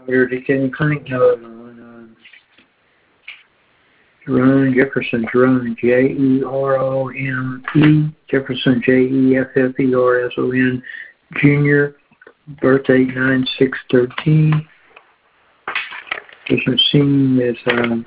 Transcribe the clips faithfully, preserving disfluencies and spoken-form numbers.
Roger Kidney Clinic note on uh, Jerome Jefferson, Jerome, J E R O M E, Jefferson, J E F F E R S O N, Junior, birthday nine six thirteen. Patient seen with um,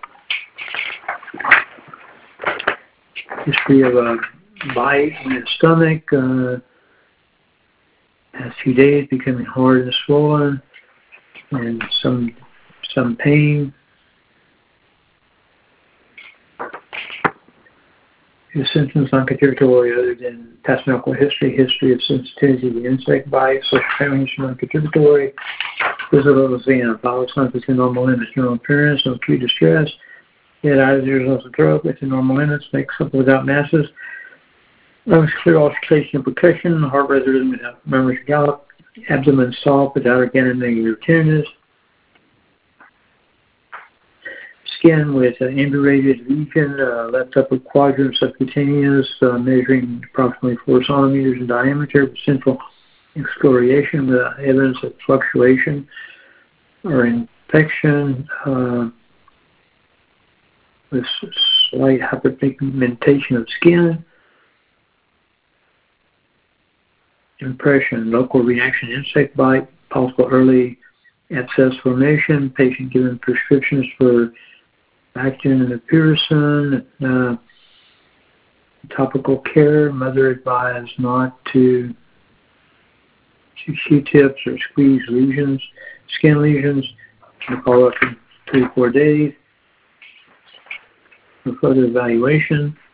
history of a bite in the stomach, uh, past few days becoming hard and swollen, and some some pain. His symptoms non-contributory other than past medical history, history of sensitivity to insect bites, social families non-contributory, physical exam, bowel signs within normal limits, general appearance, no acute distress, head, eyes, ears, nose, and throat within normal limits, makes up without masses, lungs clear, auscultation and percussion, heart rate rhythm without murmurs or gallop, abdomen soft without organic negative tenderness, skin with an indurated lesion, uh, left upper quadrant subcutaneous, uh, measuring approximately four centimeters in diameter, with central excoriation without evidence of fluctuation or infection, uh, with slight hyperpigmentation of skin, impression, local reaction, insect bite, possible early abscess formation, patient given prescriptions for Actin and Epiricin, uh, topical care, mother advised not to use Q-tips or squeeze lesions, skin lesions, to follow up in three to four days for further evaluation.